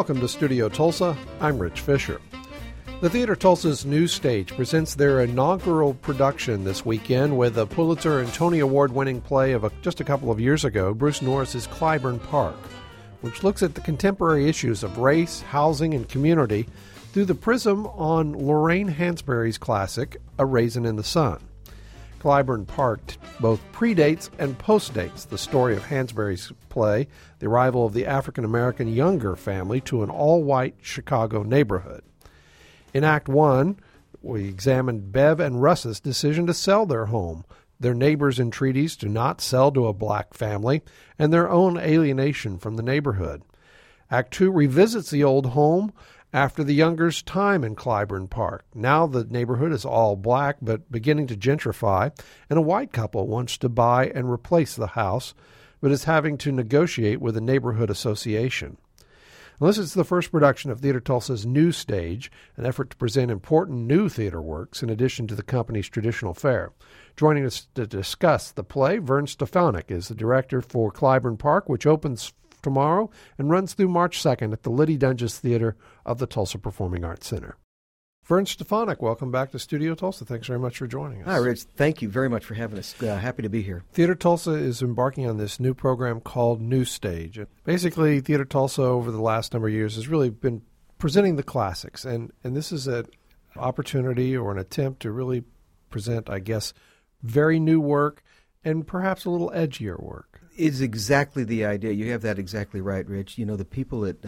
Welcome to Studio Tulsa. I'm Rich Fisher. The Theater Tulsa's New Stage presents their inaugural production this weekend with a Pulitzer and Tony Award-winning play of just a couple of years ago, Bruce Norris's Clyburn Park, which looks at the contemporary issues of race, housing, and community through the prism on Lorraine Hansberry's classic, A Raisin in the Sun. Clyburn Park both predates and postdates the story of Hansberry's play, the arrival of the African-American Younger family to an all-white Chicago neighborhood. In Act 1, we examined Bev and Russ's decision to sell their home, their neighbors' entreaties to not sell to a black family, and their own alienation from the neighborhood. Act 2 revisits the old home after the Youngers' time in Clyburn Park. Now the neighborhood is all black but beginning to gentrify, and a white couple wants to buy and replace the house, but is having to negotiate with a neighborhood association. And this is the first production of Theater Tulsa's New Stage, an effort to present important new theater works in addition to the company's traditional fare. Joining us to discuss the play, Vern Stefanik is the director for Clyburn Park, which opens tomorrow and runs through March 2nd at the Liddy Dunges Theater of the Tulsa Performing Arts Center. Vern Stefanik, welcome back to Studio Tulsa. Thanks very much for joining us. Hi, Rich. Thank you very much for having us. Happy to be here. Theater Tulsa is embarking on this new program called New Stage. Basically, Theater Tulsa over the last number of years has really been presenting the classics, and this is an opportunity or an attempt to really present, I guess, very new work and perhaps a little edgier work. It's exactly the idea. You have that exactly right, Rich. You know, the people at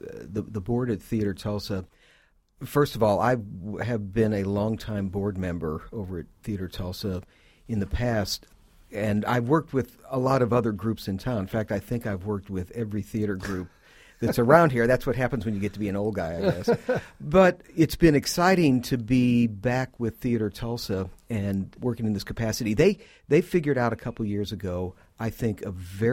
the board at Theater Tulsa, first of all, I have been a longtime board member over at Theater Tulsa in the past, and I've worked with a lot of other groups in town. In fact, I think I've worked with every theater group that's around here. That's what happens when you get to be an old guy, I guess. But it's been exciting to be back with Theater Tulsa and working in this capacity. They figured out a couple years ago, I think,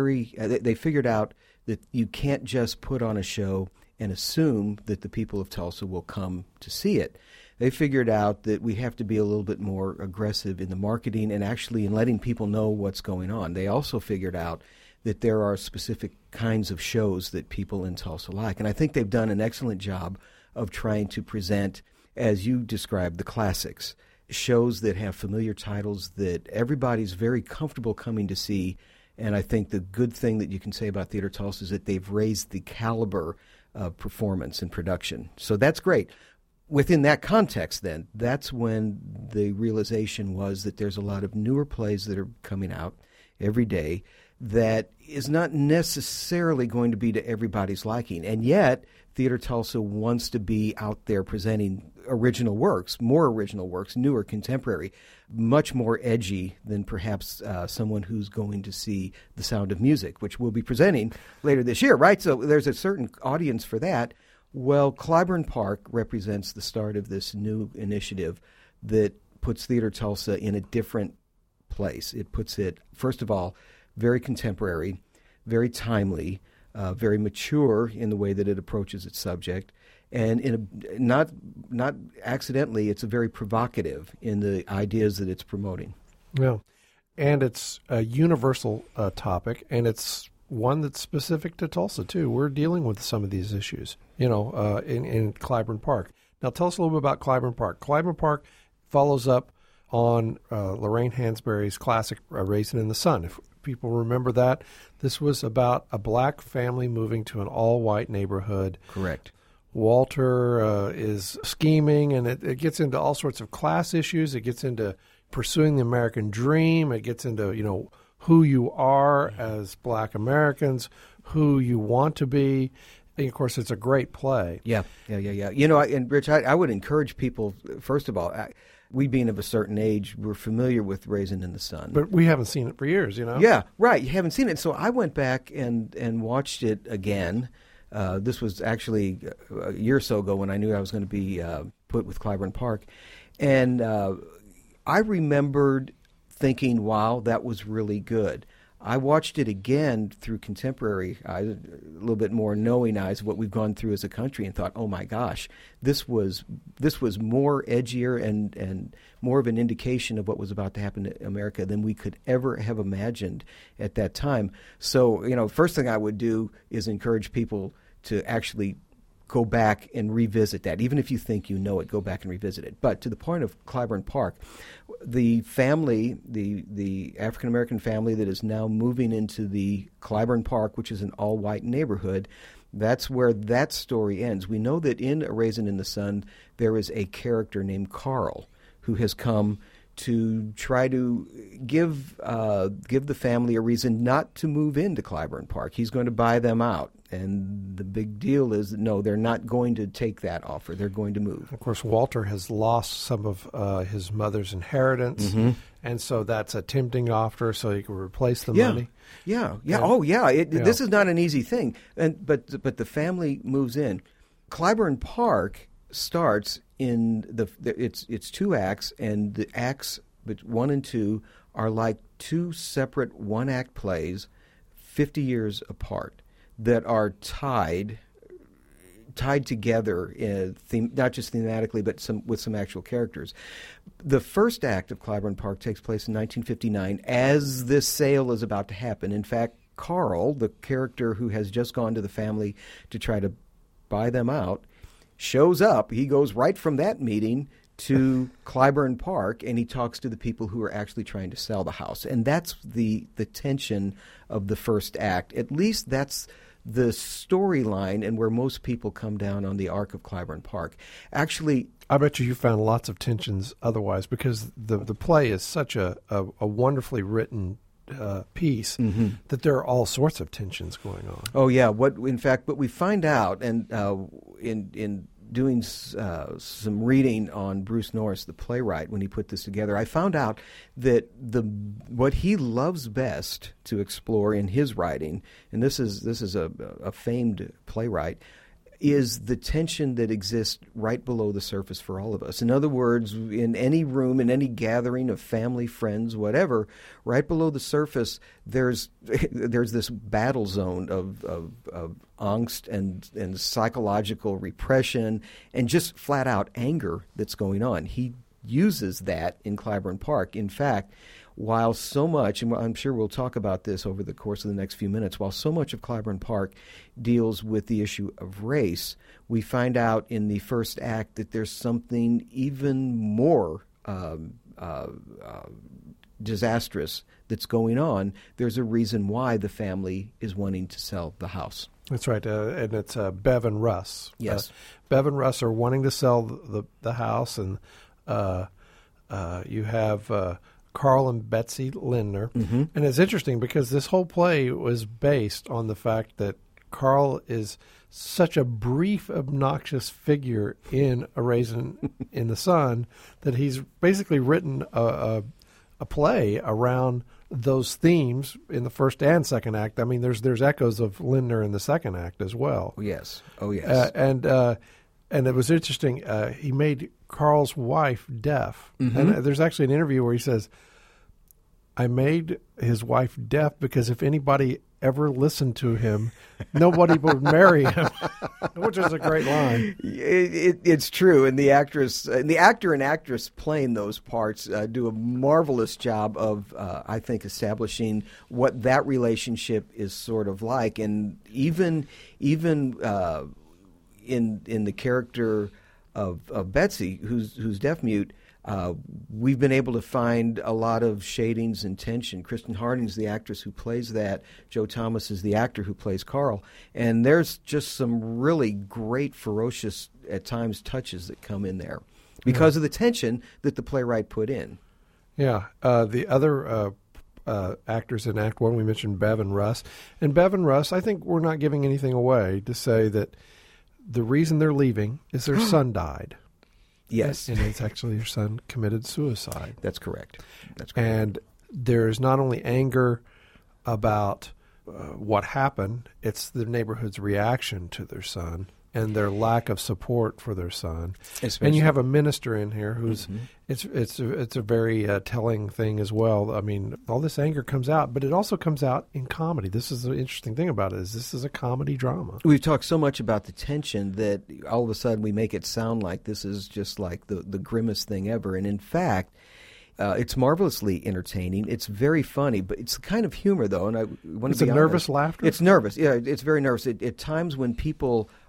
they figured out that you can't just put on a show and assume that the people of Tulsa will come to see it. They figured out that we have to be a little bit more aggressive in the marketing and actually in letting people know what's going on. They also figured out that there are specific kinds of shows that people in Tulsa like. And I think they've done an excellent job of trying to present, as you described, the classics, shows that have familiar titles that everybody's very comfortable coming to see. And I think the good thing that you can say about Theater Tulsa is that they've raised the caliber of performance and production. So that's great. Within that context, then, that's when the realization was that there's a lot of newer plays that are coming out every day that is not necessarily going to be to everybody's liking. And yet, Theater Tulsa wants to be out there presenting original works, more original works, newer, contemporary, much more edgy than perhaps someone who's going to see The Sound of Music, which we'll be presenting later this year, right? So there's a certain audience for that. Well, Clyburn Park represents the start of this new initiative that puts Theater Tulsa in a different place. It puts it, first of all, very contemporary, very timely, very mature in the way that it approaches its subject, and not accidentally, it's very provocative in the ideas that it's promoting. Yeah, and it's a universal topic, and it's one that's specific to Tulsa too. We're dealing with some of these issues, in Clyburn Park. Now, tell us a little bit about Clyburn Park. Clyburn Park follows up on Lorraine Hansberry's classic A Raisin in the Sun. If people remember that, this was about a black family moving to an all-white neighborhood. Correct. Walter is scheming, and it gets into all sorts of class issues. It gets into pursuing the American dream. It gets into, who you are as black Americans, who you want to be. And of course, it's a great play. Yeah. And Rich, I would encourage people, first of all, we being of a certain age, we're familiar with Raisin in the Sun. But we haven't seen it for years, Yeah, right. You haven't seen it. So I went back and watched it again. This was actually a year or so ago when I knew I was going to be put with Clyburn Park. And I remembered thinking, wow, that was really good. I watched it again through contemporary eyes, a little bit more knowing eyes of what we've gone through as a country, and thought, oh my gosh, this was more edgier and more of an indication of what was about to happen to America than we could ever have imagined at that time. So, first thing I would do is encourage people to actually go back and revisit that. Even if you think you know it, go back and revisit it. But to the point of Clybourne Park, the family, the African-American family that is now moving into the Clybourne Park, which is an all-white neighborhood, that's where that story ends. We know that in A Raisin in the Sun, there is a character named Carl who has come to try to give the family a reason not to move into Clybourne Park. He's going to buy them out. And the big deal is that, no, they're not going to take that offer. They're going to move. Of course, Walter has lost some of his mother's inheritance, and so that's a tempting offer so he can replace the money. Yeah. And, This is not an easy thing. But the family moves in. Clybourne Park starts in it's 2 acts, and the acts 1 and 2 are like 2 separate one-act plays, 50 years apart, that are tied together, not just thematically, but with some actual characters. The first act of Clybourne Park takes place in 1959 as this sale is about to happen. In fact, Carl, the character who has just gone to the family to try to buy them out, shows up. He goes right from that meeting to Clybourne Park, and he talks to the people who are actually trying to sell the house. And that's the tension of the first act. At least that's the storyline and where most people come down on the arc of Clybourne Park. Actually, I bet you found lots of tensions otherwise, because the play is such a wonderfully written piece that there are all sorts of tensions going on. Oh yeah, what we find out, and in doing some reading on Bruce Norris, the playwright, when he put this together, I found out that what he loves best to explore in his writing, and this is a famed playwright, is the tension that exists right below the surface for all of us. In other words, in any room, in any gathering of family, friends, whatever, right below the surface, there's this battle zone of angst and psychological repression and just flat out anger that's going on. He uses that in Clybourne Park. In fact, while so much, and I'm sure we'll talk about this over the course of the next few minutes, while so much of Clybourne Park deals with the issue of race, we find out in the first act that there's something even more disastrous that's going on. There's a reason why the family is wanting to sell the house. That's right, and it's Bev and Russ. Yes. Bev and Russ are wanting to sell the house, and you have Carl and Betsy Lindner. And it's interesting because this whole play was based on the fact that Carl is such a brief, obnoxious figure in A Raisin in the Sun that he's basically written a play around those themes in the first and second act. I mean, there's echoes of Lindner in the second act as well. Oh, yes. And it was interesting. He made Carl's wife deaf. And there's actually an interview where he says, I made his wife deaf because if anybody ever listened to him, nobody would marry him, which is a great line. It's true. And the actor and actress playing those parts do a marvelous job of, I think, establishing what that relationship is sort of like. And even in the character of Betsy, who's deaf-mute, we've been able to find a lot of shadings and tension. Kristen Harding's the actress who plays that. Joe Thomas is the actor who plays Carl. And there's just some really great, ferocious, at times, touches that come in there because of the tension that the playwright put in. Yeah. The other actors in Act One, we mentioned Bev and Russ. And Bev and Russ, I think we're not giving anything away to say that the reason they're leaving is their son died. Yes. And it's actually your son committed suicide. That's correct. And there's not only anger about what happened, it's the neighborhood's reaction to their son and their lack of support for their son. And you have a minister in here who's it's a very telling thing as well. I mean, all this anger comes out, but it also comes out in comedy. This is the interesting thing about it, is this is a comedy drama. We've talked so much about the tension that all of a sudden we make it sound like this is just like the grimmest thing ever. And in fact, it's marvelously entertaining. It's very funny, but it's the kind of humor, though, and I want to be honest. It's a nervous laughter? It's nervous. Yeah, it's very nervous. At times when people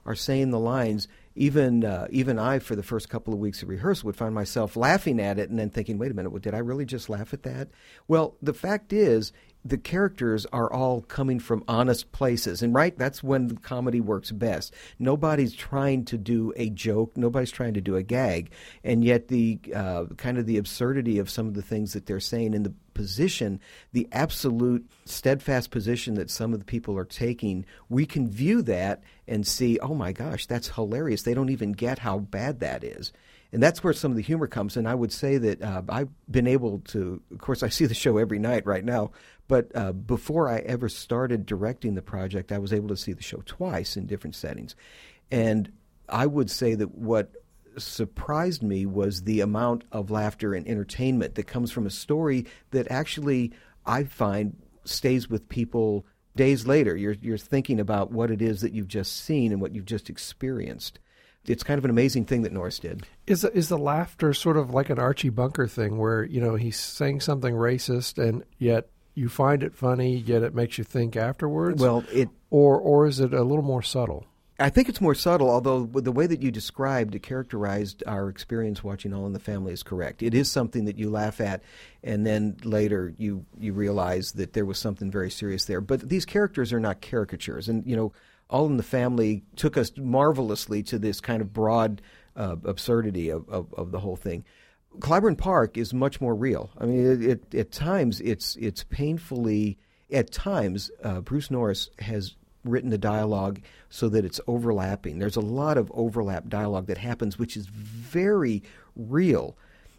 are saying the lines, even I, for the first couple of weeks of rehearsal, would find myself laughing at it and then thinking, wait a minute, did I really just laugh at that? Well, the fact is, the characters are all coming from honest places. And that's when the comedy works best. Nobody's trying to do a joke. Nobody's trying to do a gag. And yet the kind of the absurdity of some of the things that they're saying in the position, the absolute steadfast position that some of the people are taking, we can view that and see, oh my gosh, that's hilarious. They don't even get how bad that is. And that's where some of the humor comes. And I would say that I've been able to, of course, I see the show every night right now, but before I ever started directing the project, I was able to see the show twice in different settings. And I would say that what surprised me was the amount of laughter and entertainment that comes from a story that actually I find stays with people days later. You're thinking about what it is that you've just seen and what you've just experienced. It's kind of an amazing thing that Norris did. Is the laughter sort of like an Archie Bunker thing where, he's saying something racist and yet you find it funny, yet it makes you think afterwards? Well, or is it a little more subtle? I think it's more subtle, although the way that you described, characterized our experience watching All in the Family is correct. It is something that you laugh at, and then later you realize that there was something very serious there. But these characters are not caricatures. And, All in the Family took us marvelously to this kind of broad absurdity of the whole thing. Clybourne Park is much more real. I mean, at times it's painfully. At times, Bruce Norris has written the dialogue so that it's overlapping. There's a lot of overlap dialogue that happens, which is very real.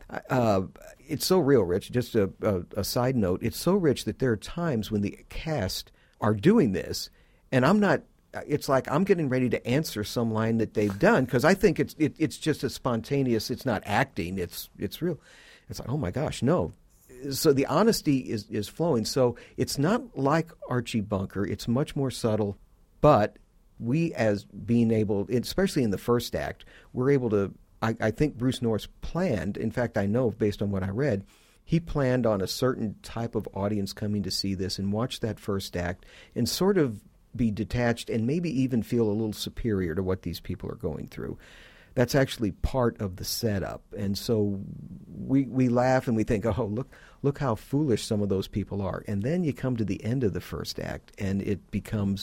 It's so real, Rich. Just a side note. It's so rich that there are times when the cast are doing this, and I'm not. It's like I'm getting ready to answer some line that they've done because I think it's just a spontaneous. It's not acting. It's real. It's like, oh my gosh, no. So the honesty is flowing. So it's not like Archie Bunker. It's much more subtle. But we, as being able, especially in the first act, we're able to. I think Bruce Norris planned. In fact, I know based on what I read, he planned on a certain type of audience coming to see this and watch that first act and sort of be detached and maybe even feel a little superior to what these people are going through. That's actually part of the setup. And so we laugh and we think, oh, look how foolish some of those people are. And then you come to the end of the first act and it becomes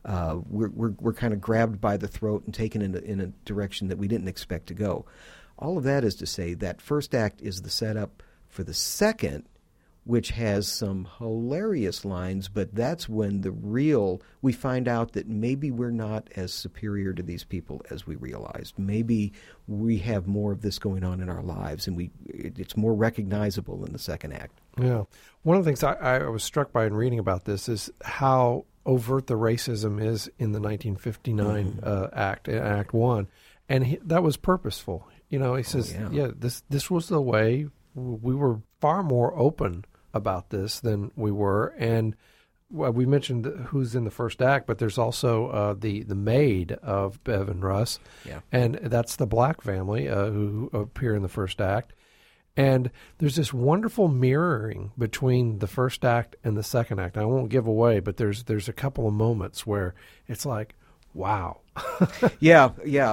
we're kind of grabbed by the throat and taken in a direction that we didn't expect to go. All of that is to say that first act is the setup for the second, which has some hilarious lines, but that's when we find out that maybe we're not as superior to these people as we realized. Maybe we have more of this going on in our lives, and it's more recognizable in the second act. Yeah. One of the things I was struck by in reading about this is how overt the racism is in the 1959 Act 1. And that was purposeful. He says, this was the way we were far more open about this than we were. And we mentioned who's in the first act, but there's also the maid of Bev and Russ. Yeah. And that's the black family who appear in the first act. And there's this wonderful mirroring between the first act and the second act. I won't give away, but there's a couple of moments where it's like, wow. Yeah.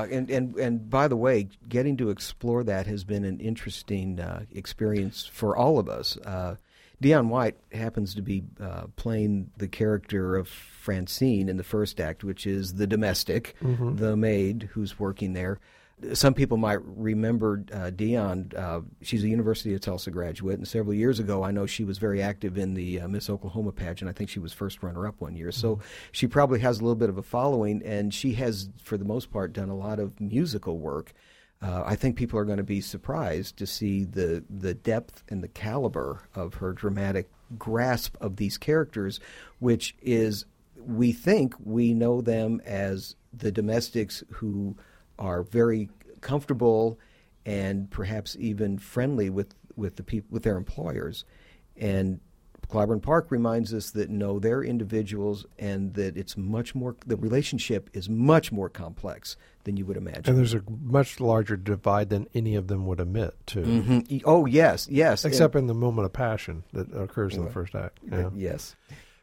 And by the way, getting to explore that has been an interesting experience for all of us. Dionne White happens to be playing the character of Francine in the first act, which is the domestic, the maid who's working there. Some people might remember Dionne. She's a University of Tulsa graduate, and several years ago, I know she was very active in the Miss Oklahoma pageant. I think she was first runner-up one year. So she probably has a little bit of a following, and she has, for the most part, done a lot of musical work. I think people are going to be surprised to see the depth and the caliber of her dramatic grasp of these characters, which is, we think we know them as the domestics who are very comfortable and perhaps even friendly with the people, with their employers. And Clybourne Park reminds us that no, they're individuals, and that it's much more. The relationship is much more complex than you would imagine. And there's a much larger divide than any of them would admit to. Oh yes, except in the moment of passion that occurs in the first act. Yeah. Yes.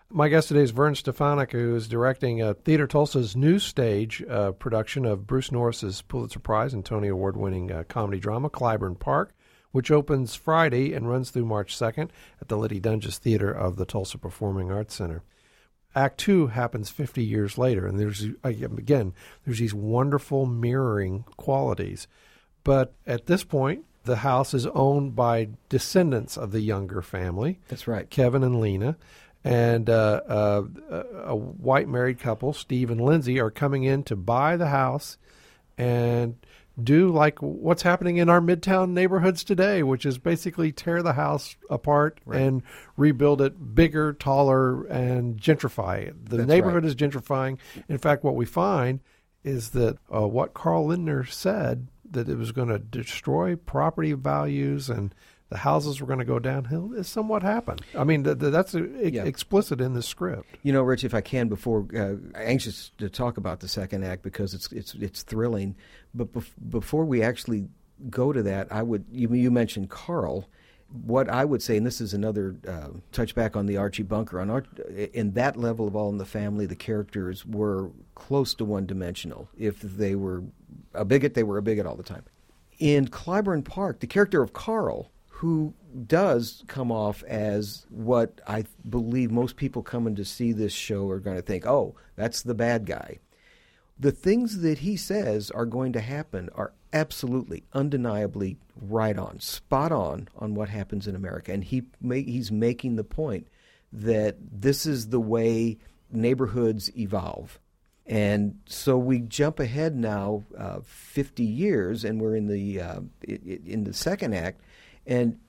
My guest today is Vern Stefanik, who is directing Theater Tulsa's new stage production of Bruce Norris's Pulitzer Prize and Tony Award-winning comedy drama, Clybourne Park, which opens Friday and runs through March 2nd at the Liddy Dunges Theater of the Tulsa Performing Arts Center. Act 2 happens 50 years later, and there's these wonderful mirroring qualities. But at this point, the house is owned by descendants of the Younger family. That's right. Kevin and Lena. And a white married couple, Steve and Lindsay, are coming in to buy the house and do like what's happening in our Midtown neighborhoods today, which is basically tear the house apart and rebuild it bigger, taller, and gentrify it. The neighborhood is gentrifying. In fact, what we find is that what Carl Lindner said, that it was going to destroy property values and the houses were going to go downhill, is somewhat happened. I mean, that's explicit in the script. You know, Rich, if I can, before anxious to talk about the second act because it's thrilling, but before we actually go to that, you mentioned Carl. What I would say, and this is another touchback on the Archie Bunker, in that level of All in the Family, the characters were close to one-dimensional. If they were a bigot, they were a bigot all the time. In Clybourne Park, the character of Carl, who does come off as what I believe most people coming to see this show are going to think, oh, that's the bad guy. The things that he says are going to happen are absolutely, undeniably right on, spot on what happens in America. And he's making the point that this is the way neighborhoods evolve. And so we jump ahead now 50 years, and we're in the second act. And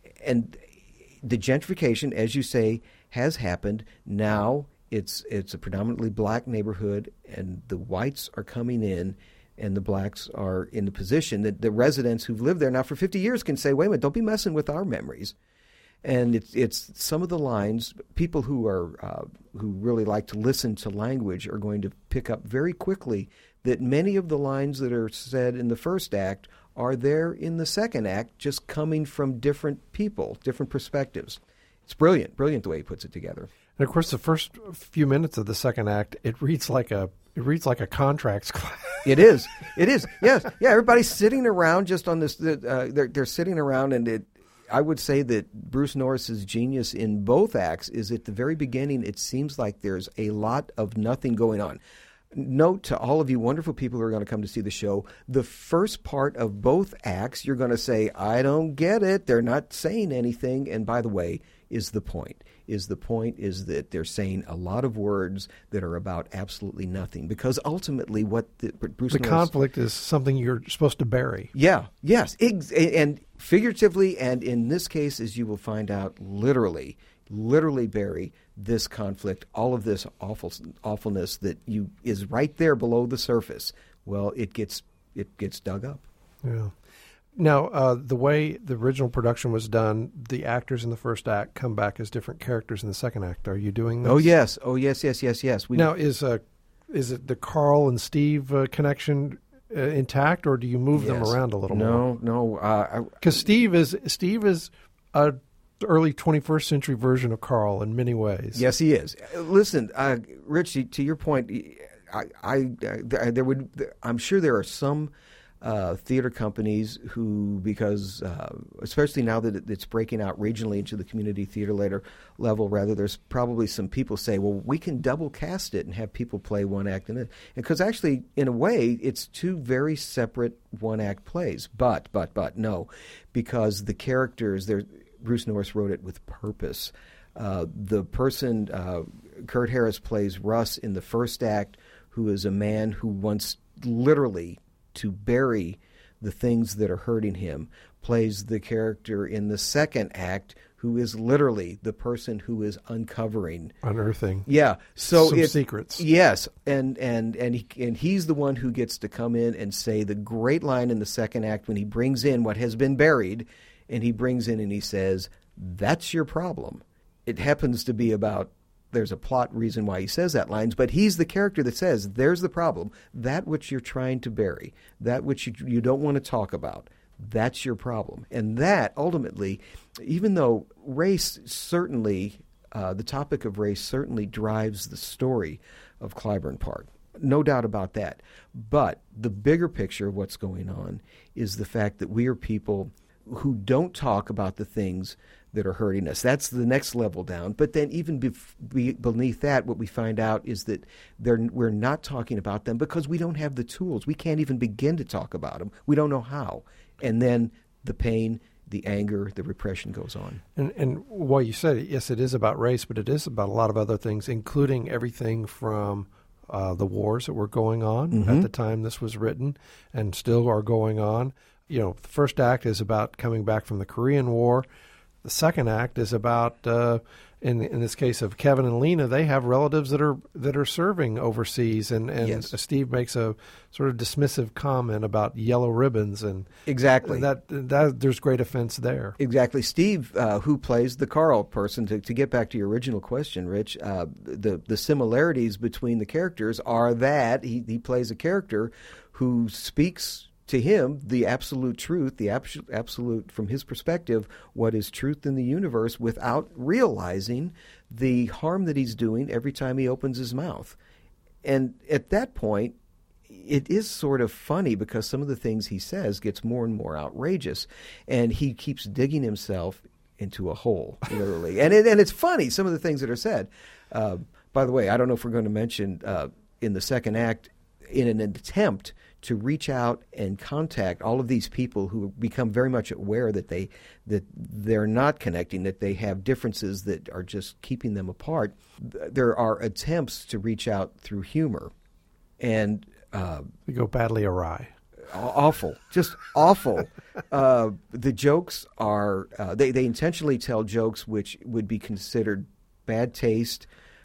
the gentrification, as you say, has happened. Now it's a predominantly black neighborhood, and the whites are coming in, and the blacks are in the position that the residents who've lived there now for 50 years can say, wait a minute, don't be messing with our memories. And it's some of the lines, people who really like to listen to language are going to pick up very quickly that many of the lines that are said in the first act are there in the second act, just coming from different people, different perspectives. It's brilliant the way he puts it together. And of course, the first few minutes of the second act, it reads like a contracts class. It is. Yes. Yeah. Everybody's sitting around just on this. They're sitting around, and I would say that Bruce Norris's genius in both acts is at the very beginning. It seems like there's a lot of nothing going on. Note to all of you wonderful people who are going to come to see the show, the first part of both acts, you're going to say, I don't get it. They're not saying anything. And by the way, is the point is that they're saying a lot of words that are about absolutely nothing. Because ultimately what Bruce Norris... conflict is something you're supposed to bury. Yeah, yes. And figuratively, and in this case, as you will find out, literally bury this conflict, all of this awfulness that is right there below the surface. Well, it gets dug up. Yeah. Now, the way the original production was done, the actors in the first act come back as different characters in the second act. Are you doing this? Oh yes. Now, is it the Carl and Steve connection intact, or do you move them around a little more? No. Because Steve is a early 21st century version of Carl in many ways. Yes, he is. Listen, Rich, to your point, I'm sure there are some theater companies who, because especially now that it's breaking out regionally into the community theater level, there's probably some people say, well, we can double cast it and have people play one act in it. Because actually, in a way, it's two very separate one-act plays. But no, because the characters, Bruce Norris wrote it with purpose. The person, Kurt Harris, plays Russ in the first act, who is a man who wants literally to bury the things that are hurting him, plays the character in the second act who is literally the person who is unearthing. Yeah, so some secrets. Yes, and he's the one who gets to come in and say the great line in the second act when he brings in what has been buried, and he brings in and he says, "That's your problem." It happens to be about. There's a plot reason why he says that lines, but he's the character that says, there's the problem. That which you're trying to bury, that which you don't want to talk about, that's your problem. And that, ultimately, even though race certainly the topic of race certainly drives the story of Clybourne Park. No doubt about that. But the bigger picture of what's going on is the fact that we are people who don't talk about the things that are hurting us. That's the next level down. But then even beneath that, what we find out is that we're not talking about them because we don't have the tools. We can't even begin to talk about them. We don't know how. And then the pain, the anger, the repression goes on. And what you said, yes, it is about race, but it is about a lot of other things, including everything from the wars that were going on at the time this was written and still are going on. You know, the first act is about coming back from the Korean War. The second act is about, in this case of Kevin and Lena, they have relatives that are serving overseas, and yes. Steve makes a sort of dismissive comment about yellow ribbons, and exactly that there's great offense there. Exactly, Steve, who plays the Carl person. To get back to your original question, Rich, the similarities between the characters are that he plays a character who speaks to him the absolute truth, the absolute, from his perspective, what is truth in the universe, without realizing the harm that he's doing every time he opens his mouth. And at that point, it is sort of funny because some of the things he says gets more and more outrageous, and he keeps digging himself into a hole, literally. and it's funny, some of the things that are said. By the way, I don't know if we're going to mention in the second act, in an attempt to reach out and contact all of these people who become very much aware that they're not connecting, that they have differences that are just keeping them apart. There are attempts to reach out through humor, and they go badly awry. Awful, just awful. The jokes are they intentionally tell jokes which would be considered bad taste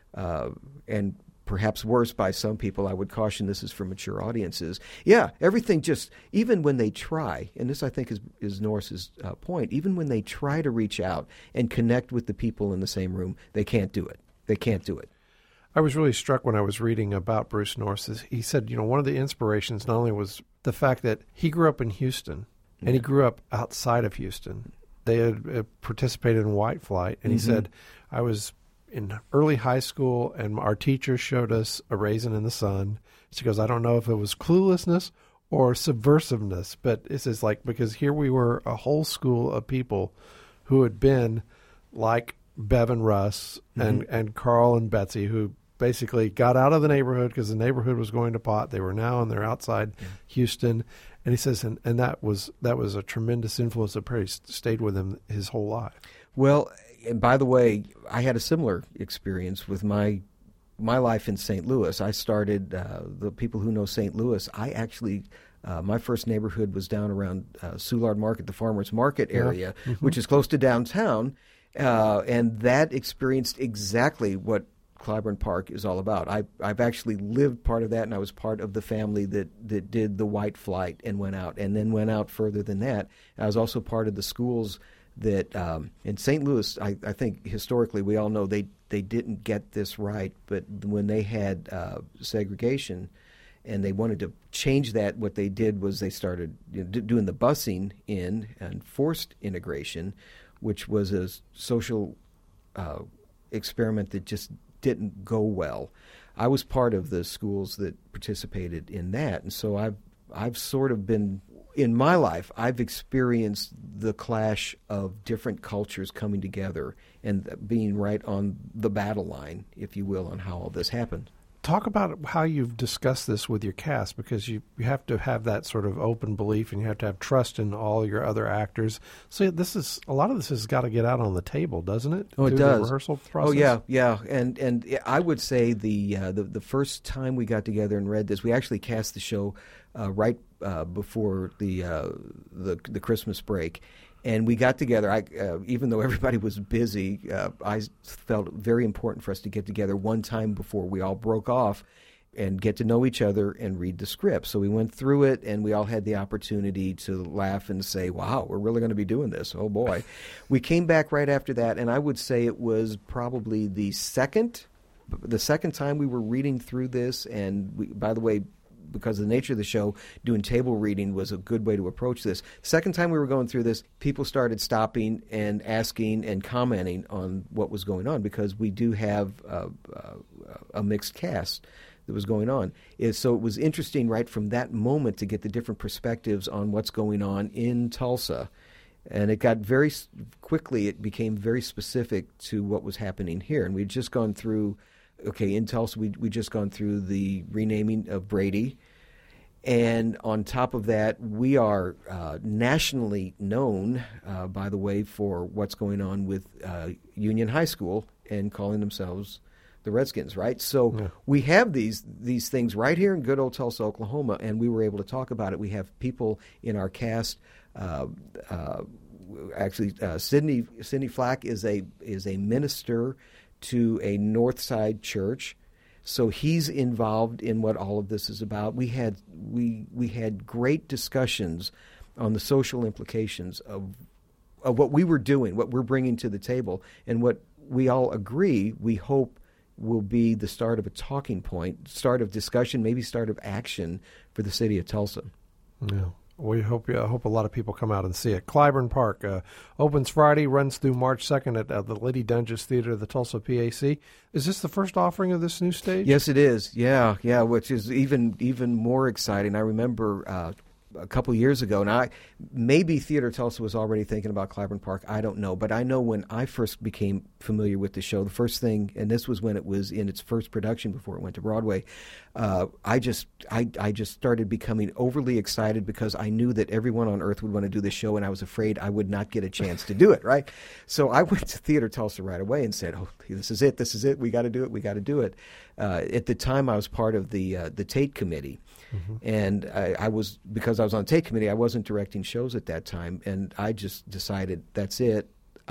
and perhaps worse by some people. I would caution this is for mature audiences. Yeah, everything just, even when they try, and this I think is Norris's point, even when they try to reach out and connect with the people in the same room, they can't do it. They can't do it. I was really struck when I was reading about Bruce Norris. He said, you know, one of the inspirations not only was the fact that he grew up in Houston, and he grew up outside of Houston. They had participated in White Flight, and he said, I was in early high school, and our teacher showed us A Raisin in the Sun. She goes, I don't know if it was cluelessness or subversiveness, but it's just like, because here we were, a whole school of people who had been like Bev and Russ and Carl and Betsy, who basically got out of the neighborhood because the neighborhood was going to pot. They were now, and they're outside Houston. And he says, and that was a tremendous influence that probably stayed with him his whole life. Well, and by the way, I had a similar experience with my life in St. Louis. I started, the people who know St. Louis, I actually, my first neighborhood was down around Soulard Market, the Farmers Market area, which is close to downtown, and that experienced exactly what Clybourne Park is all about. I've actually lived part of that, and I was part of the family that did the White Flight and went out, and then went out further than that. I was also part of the schools that in St. Louis, I think historically we all know they didn't get this right, but when they had segregation and they wanted to change that, what they did was they started doing the busing in and forced integration, which was a social experiment that just didn't go well. I was part of the schools that participated in that, and so I've sort of been, in my life, I've experienced the clash of different cultures coming together and being right on the battle line, if you will, on how all this happened. Talk about how you've discussed this with your cast, because you have to have that sort of open belief, and you have to have trust in all your other actors. So a lot of this has got to get out on the table, doesn't it? Oh, it does. The rehearsal process. Oh, yeah. And I would say the first time we got together and read this, we actually cast the show right before the Christmas break. And we got together, even though everybody was busy, I felt it very important for us to get together one time before we all broke off and get to know each other and read the script. So we went through it, and we all had the opportunity to laugh and say, wow, we're really going to be doing this. Oh, boy. We came back right after that, and I would say it was probably the second time we were reading through this. And by the way, because of the nature of the show, doing table reading was a good way to approach this. Second time we were going through this, people started stopping and asking and commenting on what was going on, because we do have a mixed cast that was going on. So it was interesting right from that moment to get the different perspectives on what's going on in Tulsa. And it got very quickly, it became very specific to what was happening here. And we'd just gone through, in Tulsa, we just gone through the renaming of Brady. And on top of that, we are nationally known, by the way, for what's going on with Union High School and calling themselves the Redskins, right? So we have these things right here in good old Tulsa, Oklahoma, and we were able to talk about it. We have people in our cast. Sidney Flack is a minister to a Northside church, so he's involved in what all of this is about. We had great discussions on the social implications of what we were doing, what we're bringing to the table, and what we all agree we hope will be the start of a talking point, start of discussion, maybe start of action for the city of Tulsa. Yeah. We hope a lot of people come out and see it. Clyburn Park opens Friday, runs through March 2nd at the Liddy Dunges Theater of the Tulsa PAC. Is this the first offering of this new stage? Yes, it is. Yeah, which is even more exciting. I remember a couple years ago, and maybe Theater Tulsa was already thinking about Clyburn Park. I don't know, but I know when I first became familiar with the show, the first thing, and this was when it was in its first production before it went to Broadway, I just started becoming overly excited because I knew that everyone on earth would want to do this show, and I was afraid I would not get a chance to do it, right? So I went to Theater Tulsa right away and said, this is it, we got to do it. At the time, I was part of the Tate Committee, and I was, because I was on the Tate Committee, I wasn't directing shows at that time, and I just decided that's it.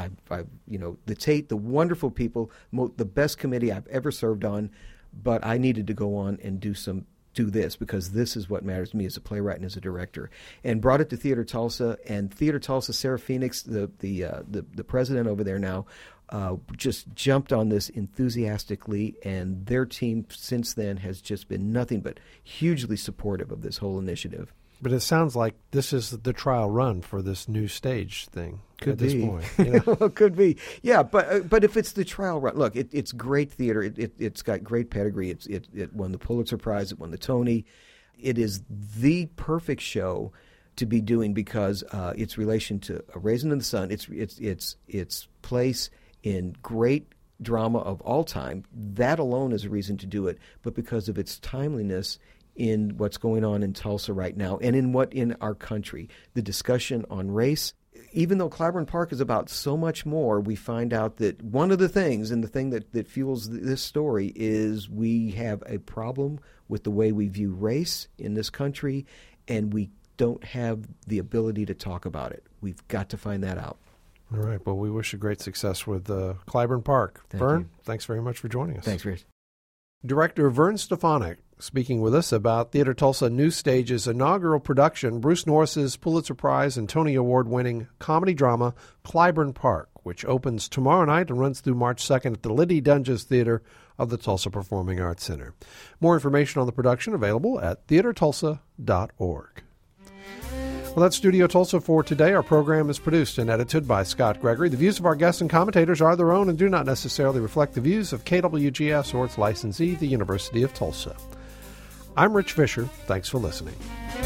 The Tate, the wonderful people, the best committee I've ever served on, but I needed to go on and do this, because this is what matters to me as a playwright and as a director. And brought it to Theater Tulsa, and Theater Tulsa, Sarah Phoenix, the president over there now, just jumped on this enthusiastically, and their team since then has just been nothing but hugely supportive of this whole initiative. But it sounds like this is the trial run for this new stage thing. Could at be. This point, you know? Could be. Yeah, but if it's the trial run, look, it's great theater. It's got great pedigree. It won the Pulitzer Prize. It won the Tony. It is the perfect show to be doing because its relation to A Raisin in the Sun, its place in great drama of all time. That alone is a reason to do it. But because of its timeliness in what's going on in Tulsa right now and in our country, the discussion on race. Even though Clyburn Park is about so much more, we find out that one of the things, and the thing that fuels this story, is we have a problem with the way we view race in this country, and we don't have the ability to talk about it. We've got to find that out. All right. Well, we wish you great success with Clyburn Park. Vern, thanks very much for joining us. Thanks, Rich. Director Vern Stefanik speaking with us about Theater Tulsa New Stage's inaugural production, Bruce Norris's Pulitzer Prize and Tony Award-winning comedy drama Clyburn Park, which opens tomorrow night and runs through March 2nd at the Liddy Dunges Theater of the Tulsa Performing Arts Center. More information on the production available at theatertulsa.org. Well, that's Studio Tulsa for today. Our program is produced and edited by Scott Gregory. The views of our guests and commentators are their own and do not necessarily reflect the views of KWGS or its licensee, the University of Tulsa. I'm Rich Fisher. Thanks for listening.